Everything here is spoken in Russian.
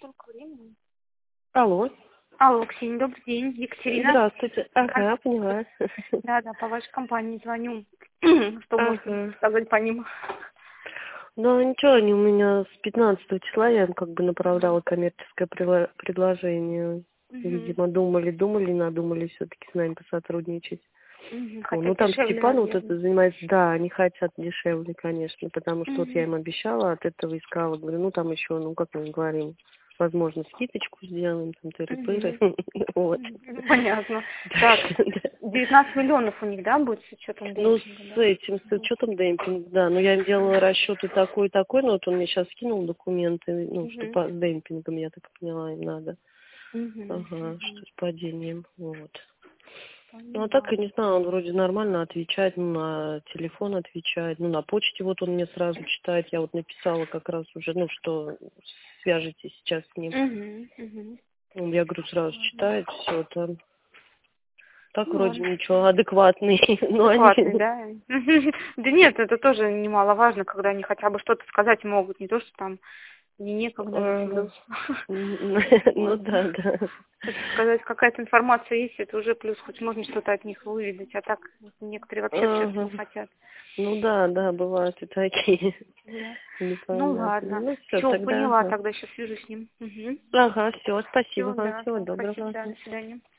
столько времени. Алло. Алло, Ксения, добрый день. Екатерина. Здравствуйте. Ага, поняла. Да, по вашей компании звоню. Что можно Ага. сказать по ним? Ну, ничего, они у меня с 15 числа, я им как бы направляла коммерческое предложение. Видимо, думали, надумали все-таки с нами посотрудничать. Ну, там Дешевле, Степан вот наверное. это занимается, да, они хотят дешевле, конечно, потому что вот я им обещала, от этого искала, говорю, ну, там еще, ну, как мы говорим, возможно, скидочку сделаем, там, тыры-пыры, вот. Понятно. Так, 19 миллионов у них, да, будет с учетом Ну, демпинга, с этим, с учетом демпинга, да. Но я им делала расчеты такой и такой, но вот он мне сейчас скинул документы, ну, что по с демпингом, я так поняла, им надо. Ага, что с падением, вот. Ну, а так, я не знаю, он вроде нормально отвечает, ну, на телефон отвечает, ну, на почте вот он мне сразу читает, я вот написала как раз уже, ну, что свяжитесь сейчас с ним. Ну, я говорю, сразу читает, все там. Так Ну, вроде ладно. ничего, адекватный. Но Адекватный, они... да? Да нет, это тоже немаловажно, когда они хотя бы что-то сказать могут, не то, что там мне некогда, я сплю. Ну Вот. да, да. Хоть сказать, какая-то информация есть, это уже плюс, хоть можно что-то от них выведать, а так некоторые вообще общаться не хотят. Ну да, да, бывают и такие. Да. Ну Непонятно. ладно. Ну все, Все, тогда. поняла, тогда сейчас свяжусь с ним. Ага, все, спасибо Все, вам, да, всего спасибо, доброго. да, до свидания.